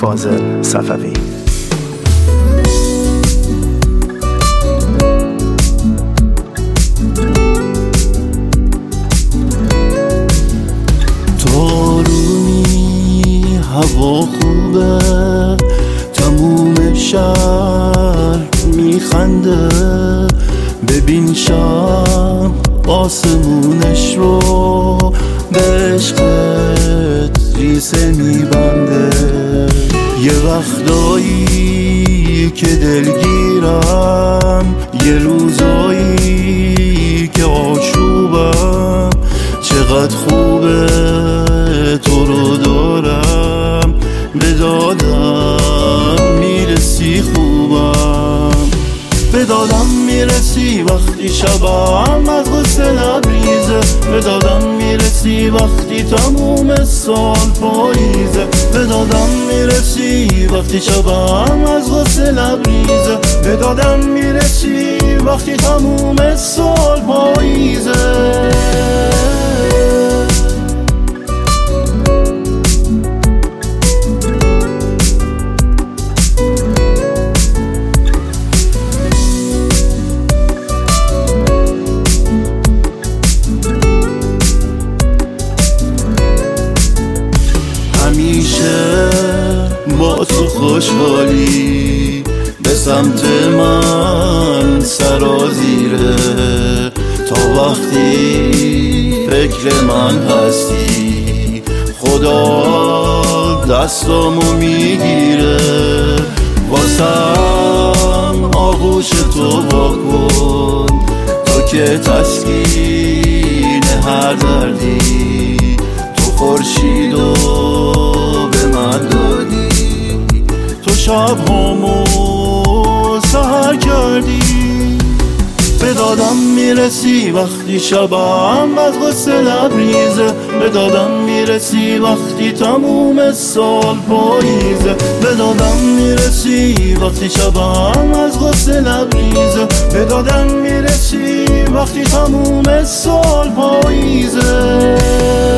فاضل صفوی. تارونی هوا خوبه، تموم شهر میخنده، ببین شب آسمونش رو به عشقت ریسه میبنده. یه وقتایی که دلگیرم، یه روزایی که آشوبم، چقدر خوبه تو رو دارم، به دادم میرسی خوبم، به دادم میرسی وقتی شبم از غصه لبریزه، به دادم میرسی وقتی تموم سال پاییزه، به دادم میرسی وقتی شبم از غصه لبریزه، به دادم میرسی وقتی تموم سال پاییزه. همیشه با تو خوشحالی به سمت من سرازیره، تا وقتی فکر من هستی خدا دستامو میگیره، واسم آغوش تو واکن، تو که تسکین هر دردی، تو خورشیدو به من دادی، تو شب هامو سحر کردی، به دادم میرسی وقتی شبم از غصه لبریزه، به دادم میرسی وقتی تموم سال پاییزه، به دادم میرسی وقتی شبم از غصه لبریزه، به دادم میرسی وقتی تموم سال پاییزه.